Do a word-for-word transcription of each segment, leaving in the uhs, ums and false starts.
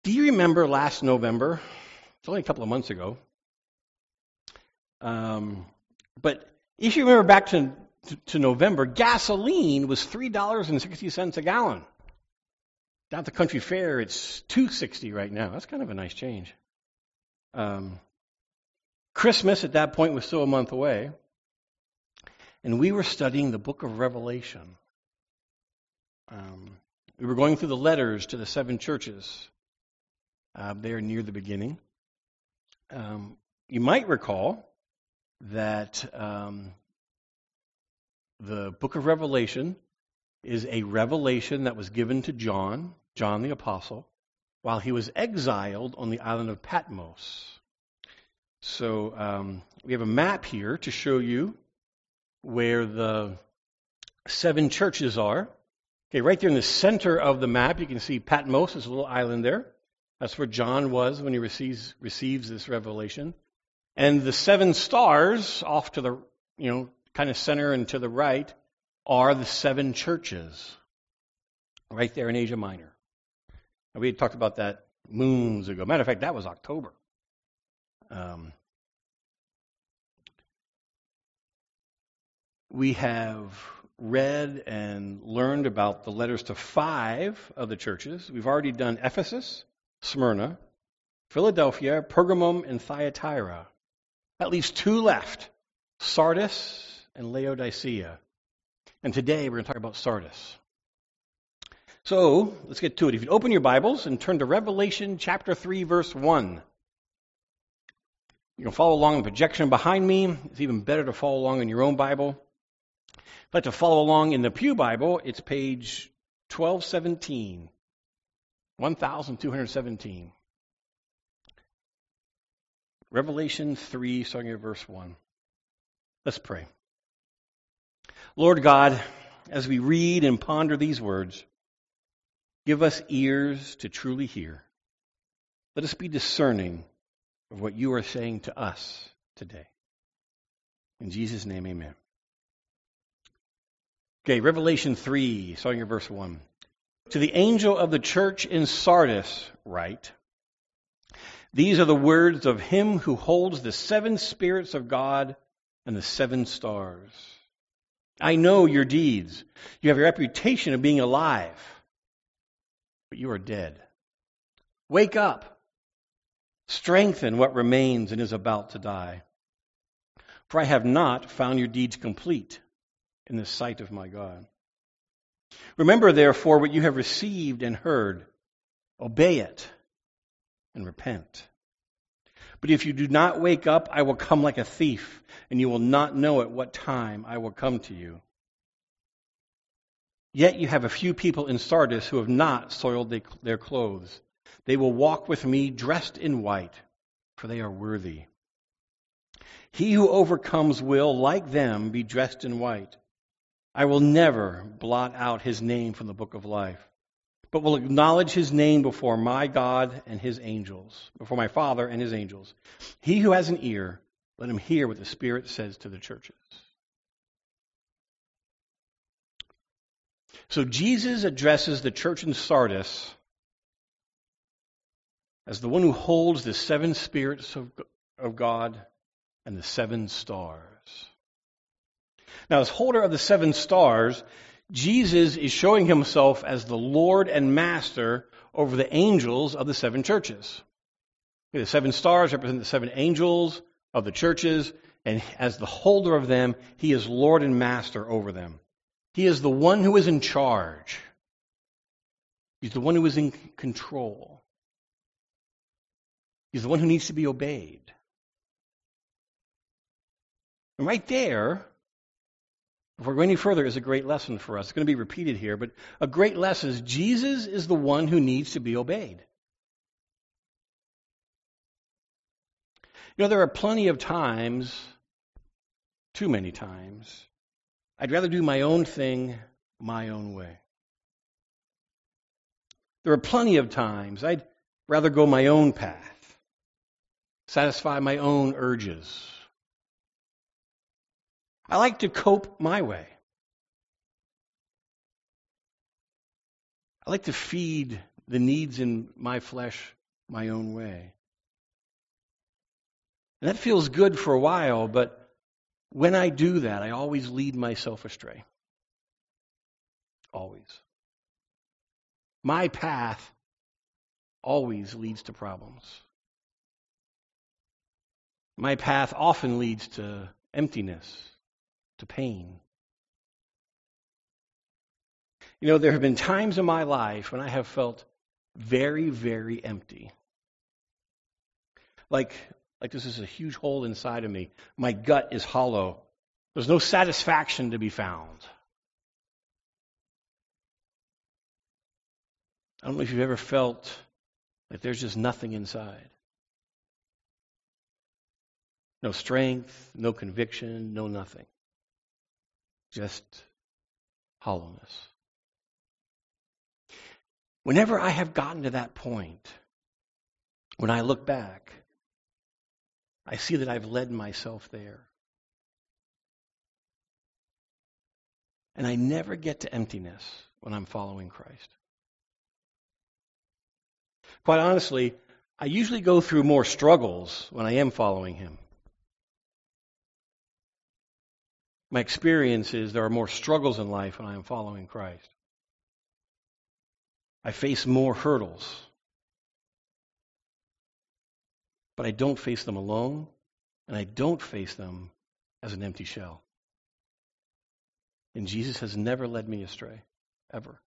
Do you remember last November? It's only a couple of months ago. Um, but if you remember back to, to, to November, gasoline was three dollars and sixty cents a gallon. Down at the country fair, it's two dollars and sixty cents right now. That's kind of a nice change. Um, Christmas at that point was still a month away. And we were studying the book of Revelation. Um, we were going through the letters to the seven churches uh, there near the beginning. Um, you might recall that um, the book of Revelation is a revelation that was given to John, John the Apostle, while he was exiled on the island of Patmos. So um, we have a map here to show you where the seven churches are. Okay, right there in the center of the map, you can see Patmos, is a little island there. That's where John was when he receives receives this revelation. And the seven stars off to the, you know, kind of center and to the right are the seven churches right there in Asia Minor. And we had talked about that moons ago. Matter of fact, that was October. Um, we have read and learned about the letters to five of the churches. We've already done Ephesus, Smyrna, Philadelphia, Pergamum, and Thyatira. That leaves two left, Sardis and Laodicea. And today we're going to talk about Sardis. So let's get to it. If you'd open your Bibles and turn to Revelation chapter three, verse one. You can follow along in the projection behind me. It's even better to follow along in your own Bible. If you'd like to follow along in the Pew Bible, it's page twelve seventeen. twelve seventeen. Revelation three, starting at verse one. Let's pray. Lord God, as we read and ponder these words, give us ears to truly hear. Let us be discerning of what you are saying to us today. In Jesus' name, amen. Okay, Revelation three, starting at verse one. To the angel of the church in Sardis write, these are the words of him who holds the seven spirits of God and the seven stars. I know your deeds. You have a reputation of being alive, but you are dead. Wake up. Strengthen what remains and is about to die. For I have not found your deeds complete in the sight of my God. Remember, therefore, what you have received and heard. Obey it and repent. But if you do not wake up, I will come like a thief, and you will not know at what time I will come to you. Yet you have a few people in Sardis who have not soiled their clothes. They will walk with me dressed in white, for they are worthy. He who overcomes will, like them, be dressed in white. I will never blot out his name from the book of life, but will acknowledge his name before my God and his angels, before my Father and his angels. He who has an ear, let him hear what the Spirit says to the churches. So Jesus addresses the church in Sardis as the one who holds the seven spirits of, of God and the seven stars. Now, as holder of the seven stars, Jesus is showing himself as the Lord and Master over the angels of the seven churches. The seven stars represent the seven angels of the churches, and as the holder of them, he is Lord and Master over them. He is the one who is in charge. He's the one who is in control. He's the one who needs to be obeyed. And right there, before we go any further, is a great lesson for us. It's going to be repeated here, but a great lesson is Jesus is the one who needs to be obeyed. You know, there are plenty of times, too many times, I'd rather do my own thing my own way. There are plenty of times I'd rather go my own path, satisfy my own urges. I like to cope my way. I like to feed the needs in my flesh my own way. And that feels good for a while, but when I do that, I always lead myself astray. Always. My path always leads to problems. My path often leads to emptiness, to pain. You know, there have been times in my life when I have felt very, very empty. Like, like this is a huge hole inside of me. My gut is hollow. There's no satisfaction to be found. I don't know if you've ever felt like there's just nothing inside. No strength, no conviction, no nothing. Just hollowness. Whenever I have gotten to that point, when I look back, I see that I've led myself there. And I never get to emptiness when I'm following Christ. Quite honestly, I usually go through more struggles when I am following Him. My experience is there are more struggles in life when I am following Christ. I face more hurdles. But I don't face them alone, and I don't face them as an empty shell. And Jesus has never led me astray, ever.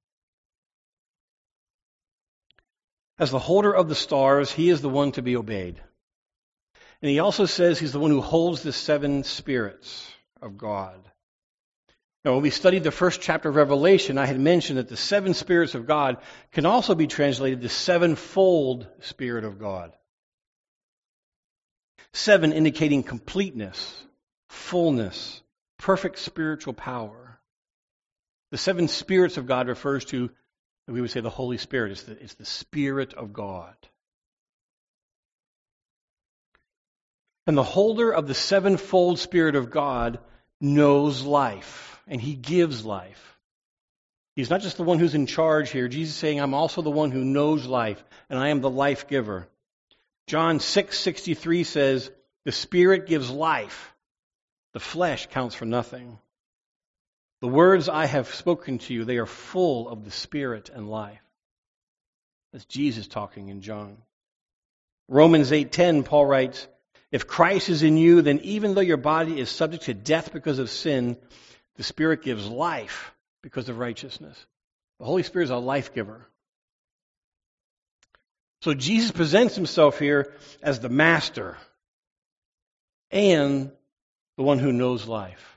As the holder of the stars, He is the one to be obeyed. And He also says He's the one who holds the seven spirits of God. Now, when we studied the first chapter of Revelation, I had mentioned that the seven spirits of God can also be translated the sevenfold Spirit of God. Seven indicating completeness, fullness, perfect spiritual power. The seven spirits of God refers to, we would say, the Holy Spirit. It's the, it's the Spirit of God. And the holder of the sevenfold Spirit of God knows life, and He gives life. He's not just the one who's in charge here. Jesus is saying, I'm also the one who knows life, and I am the life giver. John six sixty-three says, the Spirit gives life. The flesh counts for nothing. The words I have spoken to you, they are full of the Spirit and life. That's Jesus talking in John. Romans eight ten, Paul writes, if Christ is in you, then even though your body is subject to death because of sin, the Spirit gives life because of righteousness. The Holy Spirit is a life giver. So Jesus presents Himself here as the master and the one who knows life.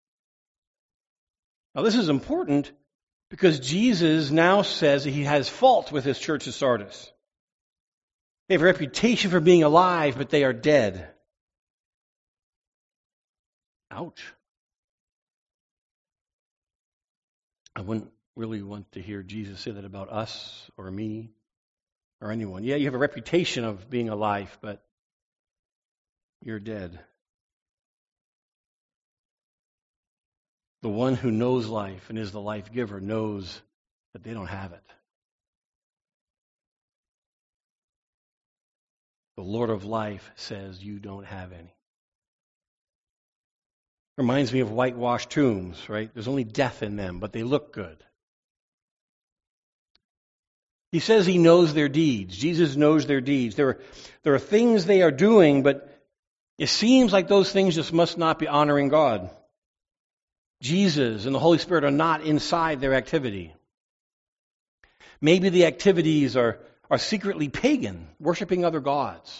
Now this is important because Jesus now says that He has fault with His church of Sardis. They have a reputation for being alive, but they are dead. Ouch. I wouldn't really want to hear Jesus say that about us or me or anyone. Yeah, you have a reputation of being alive, but you're dead. The one who knows life and is the life giver knows that they don't have it. The Lord of life says you don't have any. Reminds me of whitewashed tombs, right? There's only death in them, but they look good. He says He knows their deeds. Jesus knows their deeds. There are, there are things they are doing, but it seems like those things just must not be honoring God. Jesus and the Holy Spirit are not inside their activity. Maybe the activities are, are secretly pagan, worshiping other gods.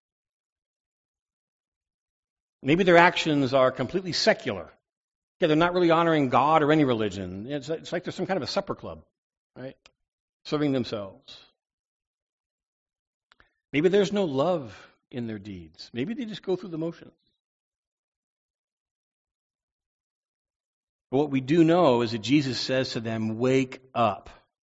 Maybe their actions are completely secular. Yeah, they're not really honoring God or any religion. It's, it's like there's some kind of a supper club, right? Serving themselves. Maybe there's no love in their deeds. Maybe they just go through the motions. But what we do know is that Jesus says to them, wake up.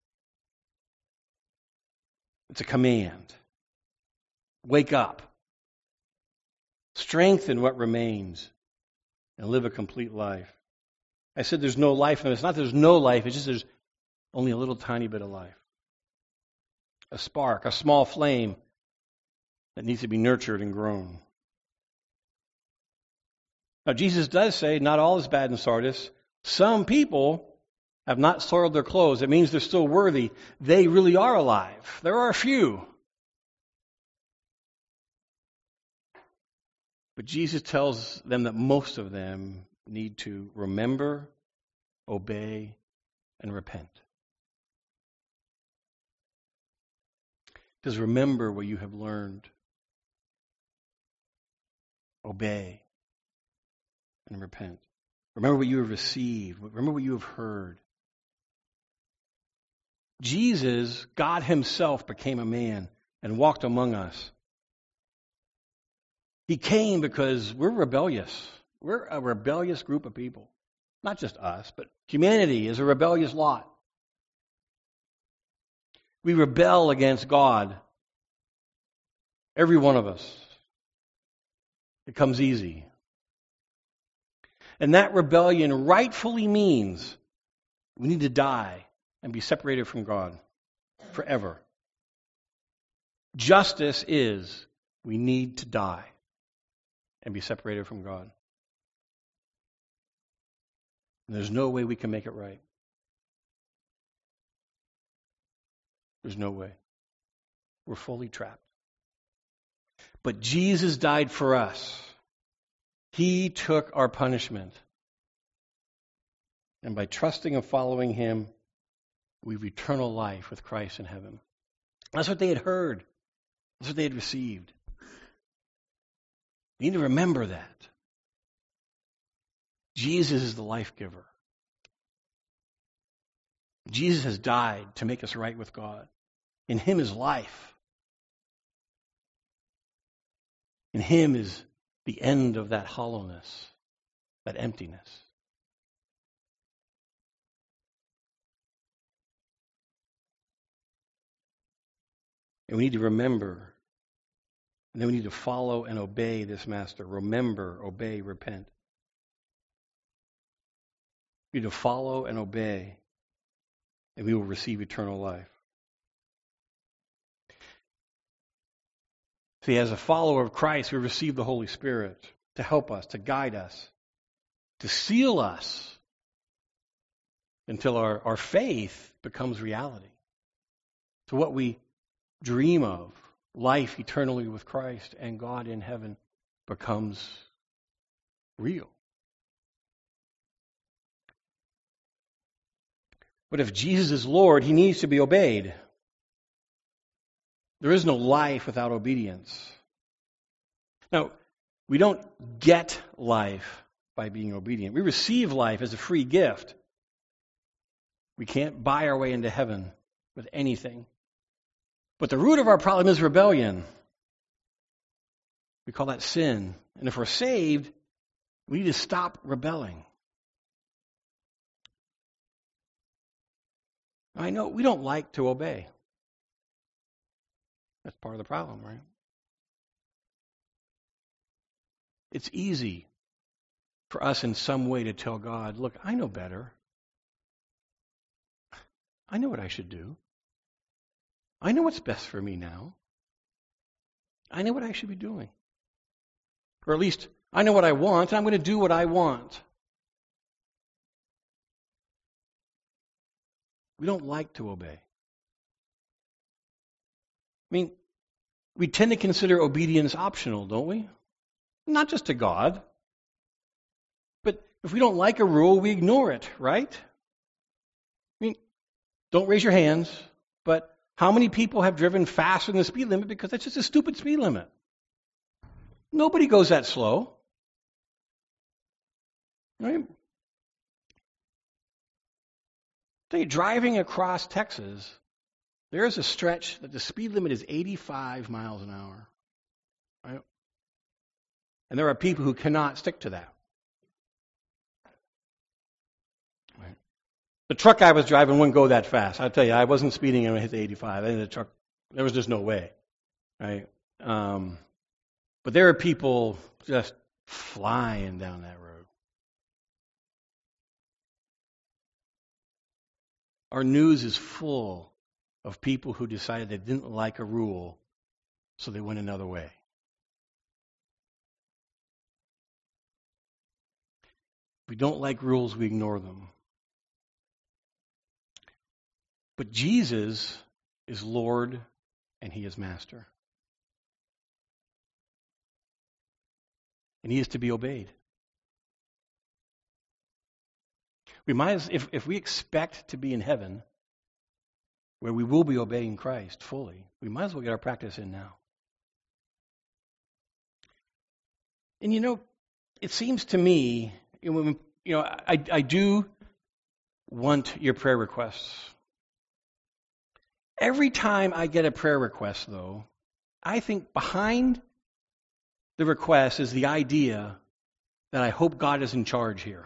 It's a command. Wake up. Strengthen what remains and live a complete life. I said there's no life in them. It's not there's no life. It's just there's only a little tiny bit of life. A spark, a small flame that needs to be nurtured and grown. Now, Jesus does say not all is bad in Sardis. Some people have not soiled their clothes. It means they're still worthy. They really are alive. There are a few. But Jesus tells them that most of them need to remember, obey, and repent. He says, remember what you have learned. Obey and repent. Remember what you have received. Remember what you have heard. Jesus, God himself, became a man and walked among us. He came because we're rebellious. We're a rebellious group of people. Not just us, but humanity is a rebellious lot. We rebel against God. Every one of us. It comes easy. And that rebellion rightfully means we need to die and be separated from God forever. Justice is we need to die and be separated from God. And there's no way we can make it right. There's no way. We're fully trapped. But Jesus died for us. He took our punishment. And by trusting and following him, we have eternal life with Christ in heaven. That's what they had heard. That's what they had received. You need to remember that. Jesus is the life giver. Jesus has died to make us right with God. In him is life. In him is the end of that hollowness, that emptiness. And we need to remember, and then we need to follow and obey this master. Remember, obey, repent. We need to follow and obey, and we will receive eternal life. See, as a follower of Christ, we receive the Holy Spirit to help us, to guide us, to seal us until our, our faith becomes reality. To what we dream of, life eternally with Christ and God in heaven, becomes real. But if Jesus is Lord, he needs to be obeyed. There is no life without obedience. Now, we don't get life by being obedient. We receive life as a free gift. We can't buy our way into heaven with anything. But the root of our problem is rebellion. We call that sin. And if we're saved, we need to stop rebelling. I know we don't like to obey. That's part of the problem, right? It's easy for us in some way to tell God, look, I know better. I know what I should do. I know what's best for me now. I know what I should be doing. Or at least, I know what I want, and I'm going to do what I want. We don't like to obey. I mean, we tend to consider obedience optional, don't we? Not just to God. But if we don't like a rule, we ignore it, right? I mean, don't raise your hands, but how many people have driven faster than the speed limit because that's just a stupid speed limit? Nobody goes that slow. Right? So you're driving across Texas. There's a stretch that the speed limit is eighty-five miles an hour. Right? And there are people who cannot stick to that. Right? The truck I was driving wouldn't go that fast. I'll tell you, I wasn't speeding when I hit the eighty-five. I think the truck, there was just no way. Right? Um, but there are people just flying down that road. Our news is full of people who decided they didn't like a rule, so they went another way. If we don't like rules, we ignore them. But Jesus is Lord and he is Master. And he is to be obeyed. We might as, if, if we expect to be in heaven, where we will be obeying Christ fully, we might as well get our practice in now. And you know, it seems to me, you know, you know I, I do want your prayer requests. Every time I get a prayer request, though, I think behind the request is the idea that I hope God is in charge here.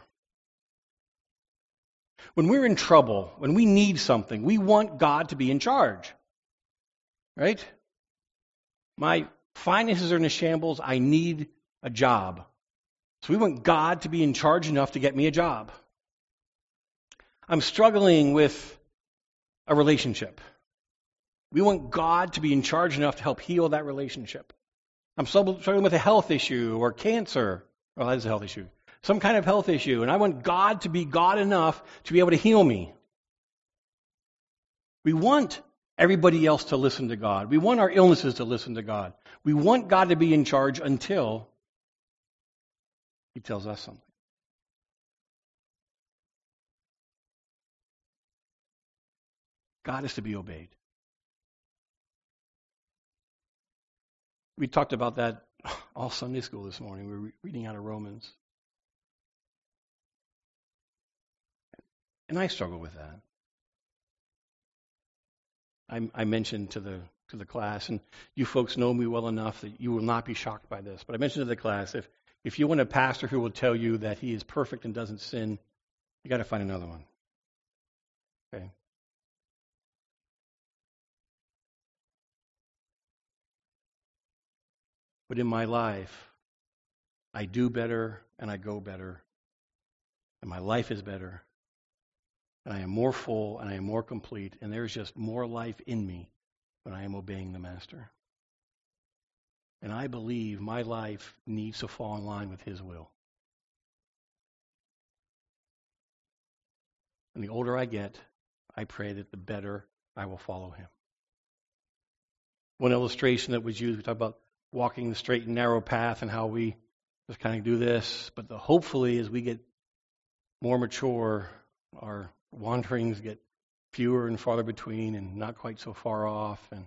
When we're in trouble, when we need something, we want God to be in charge. Right? My finances are in a shambles. I need a job. So we want God to be in charge enough to get me a job. I'm struggling with a relationship. We want God to be in charge enough to help heal that relationship. I'm struggling with a health issue or cancer. Well, that is a health issue. Some kind of health issue. And I want God to be God enough to be able to heal me. We want everybody else to listen to God. We want our illnesses to listen to God. We want God to be in charge until he tells us something. God is to be obeyed. We talked about that all Sunday school this morning. We were reading out of Romans. And I struggle with that. I, I mentioned to the to the class, and you folks know me well enough that you will not be shocked by this, but I mentioned to the class, if, if you want a pastor who will tell you that he is perfect and doesn't sin, you got to find another one. Okay? But in my life, I do better and I go better. And my life is better. And I am more full and I am more complete. And there's just more life in me when I am obeying the Master. And I believe my life needs to fall in line with his will. And the older I get, I pray that the better I will follow him. One illustration that was used, we talked about walking the straight and narrow path and how we just kind of do this. But the, hopefully as we get more mature, our wanderings get fewer and farther between and not quite so far off. And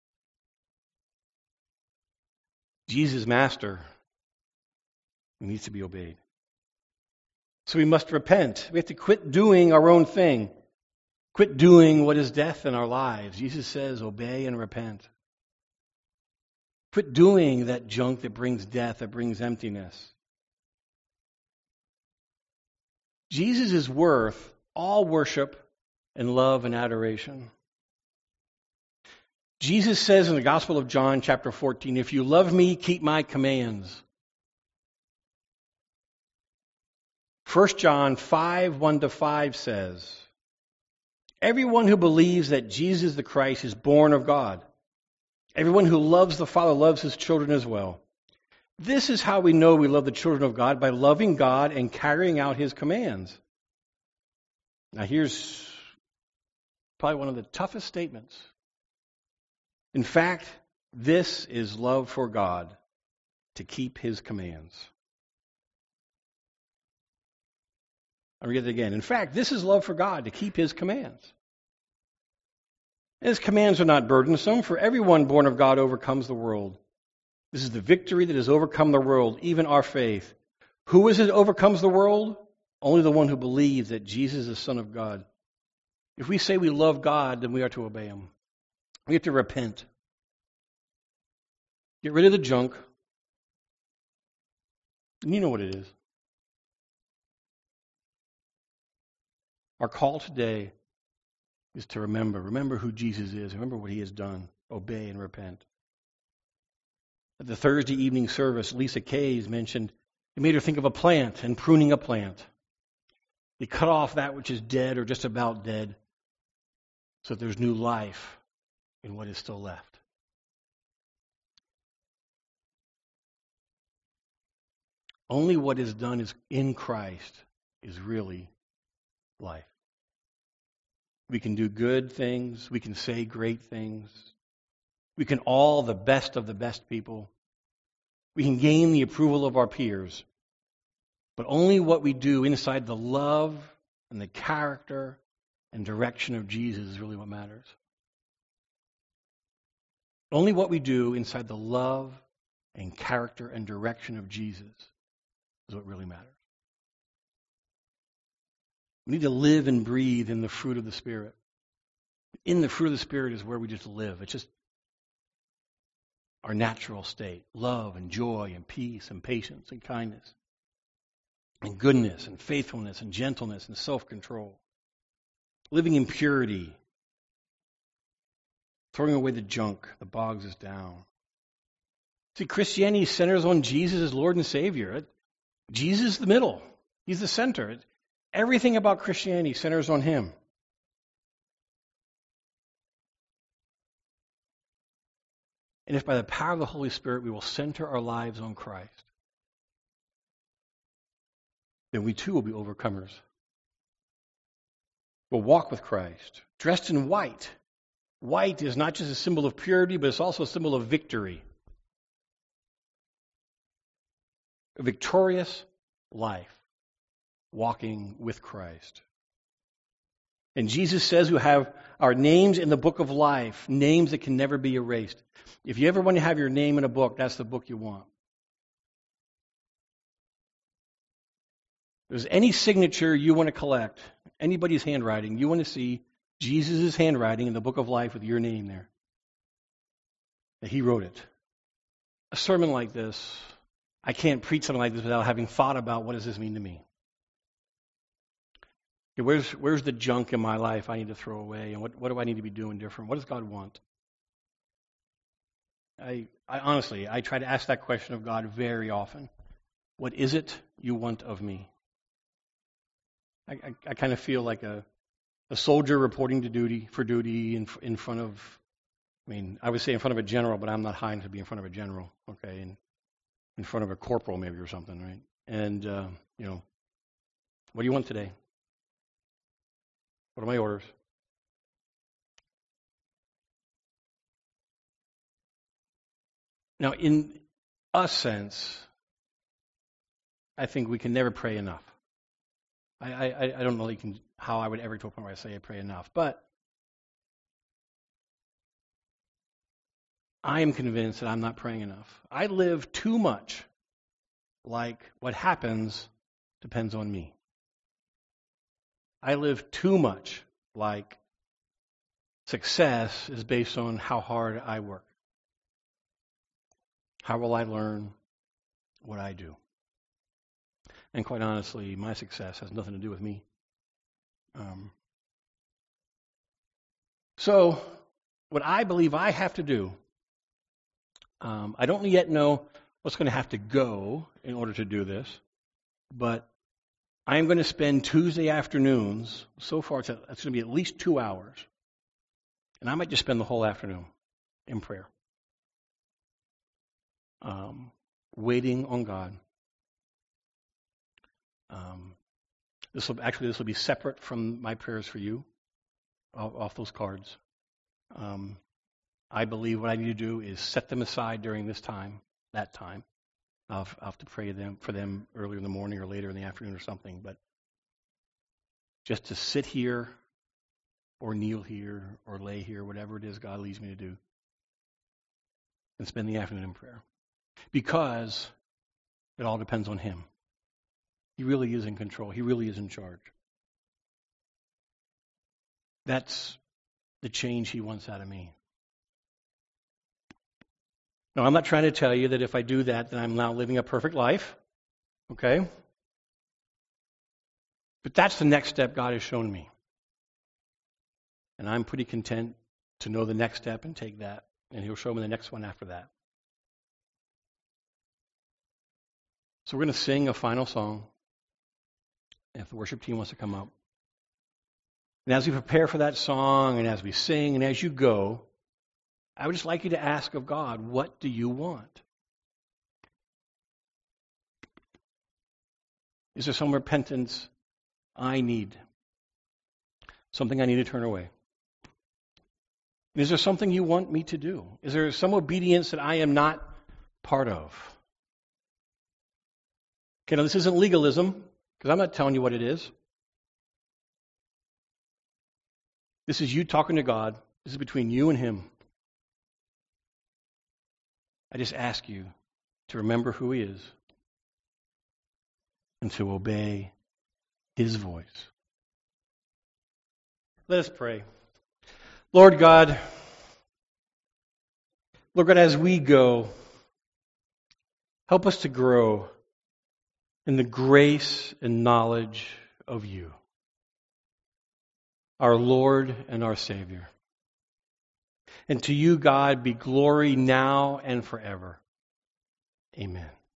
Jesus, Master, needs to be obeyed. So we must repent. We have to quit doing our own thing. Quit doing what is death in our lives. Jesus says, obey and repent. Quit doing that junk that brings death, that brings emptiness. Jesus is worth all worship and love and adoration. Jesus says in the Gospel of John, chapter fourteen, if you love me, keep my commands. First John five, one to five says, everyone who believes that Jesus the Christ is born of God. Everyone who loves the Father loves his children as well. This is how we know we love the children of God, by loving God and carrying out his commands. Now here's probably one of the toughest statements. In fact, this is love for God, to keep his commands. I'll read it again. In fact, this is love for God, to keep his commands. His commands are not burdensome, for everyone born of God overcomes the world. This is the victory that has overcome the world, even our faith. Who is it that overcomes the world? Only the one who believes that Jesus is the Son of God. If we say we love God, then we are to obey him. We have to repent. Get rid of the junk. And you know what it is. Our call today is to remember. Remember who Jesus is. Remember what he has done. Obey and repent. At the Thursday evening service, Lisa Kays mentioned, it made her think of a plant and pruning a plant. They cut off that which is dead or just about dead so that there's new life in what is still left. Only what is done is in Christ is really life. We can do good things. We can say great things. We can all the best of the best people. We can gain the approval of our peers. But only what we do inside the love and the character and direction of Jesus is really what matters. Only what we do inside the love and character and direction of Jesus is what really matters. We need to live and breathe in the fruit of the Spirit. In the fruit of the Spirit is where we just live. It's just our natural state. Love and joy and peace and patience and kindness and goodness and faithfulness and gentleness and self-control. Living in purity. Throwing away the junk that bogs us down. See, Christianity centers on Jesus as Lord and Savior. Jesus is the middle. He's the center. Everything about Christianity centers on Him. And if by the power of the Holy Spirit we will center our lives on Christ, then we too will be overcomers. We'll walk with Christ, dressed in white. White is not just a symbol of purity, but it's also a symbol of victory. A victorious life, walking with Christ. And Jesus says we have our names in the book of life, names that can never be erased. If you ever want to have your name in a book, that's the book you want. If there's any signature you want to collect, anybody's handwriting, you want to see Jesus' handwriting in the book of life with your name there. That He wrote it. A sermon like this, I can't preach something like this without having thought about what does this mean to me. Okay, where's, where's the junk in my life I need to throw away? And what, what do I need to be doing different? What does God want? I, I honestly, I try to ask that question of God very often. What is it you want of me? I, I, I kind of feel like a, a soldier reporting to duty for duty in, in front of, I mean, I would say in front of a general, but I'm not high enough to be in front of a general, okay, and in front of a corporal maybe or something, right? And, uh, you know, what do you want today? What are my orders? Now, in a sense, I think we can never pray enough. I, I, I don't know you can, how I would ever to a point where I say I pray enough, but I am convinced that I'm not praying enough. I live too much like what happens depends on me. I live too much like success is based on how hard I work. How will I learn what I do? And quite honestly, my success has nothing to do with me. Um, so, what I believe I have to do, um, I don't yet know what's going to have to go in order to do this, but I am going to spend Tuesday afternoons, so far it's, a, it's going to be at least two hours, and I might just spend the whole afternoon in prayer. Um, waiting on God. Um, this will actually this will be separate from my prayers for you, off, off those cards. Um, I believe what I need to do is set them aside during this time, that time. I'll, I'll have to pray them for them earlier in the morning or later in the afternoon or something, but just to sit here or kneel here or lay here, whatever it is God leads me to do, and spend the afternoon in prayer. Because it all depends on Him. He really is in control. He really is in charge. That's the change He wants out of me. Now, I'm not trying to tell you that if I do that, then I'm now living a perfect life. Okay? But that's the next step God has shown me. And I'm pretty content to know the next step and take that. And He'll show me the next one after that. So we're going to sing a final song. If the worship team wants to come up. And as we prepare for that song, and as we sing, and as you go, I would just like you to ask of God, what do you want? Is there some repentance I need? Something I need to turn away? Is there something you want me to do? Is there some obedience that I am not part of? Okay, now this isn't legalism, because I'm not telling you what it is. This is you talking to God. This is between you and Him. I just ask you to remember who He is and to obey His voice. Let us pray. Lord God, Lord God, as we go, help us to grow in the grace and knowledge of You, our Lord and our Savior. And to You, God, be glory now and forever. Amen.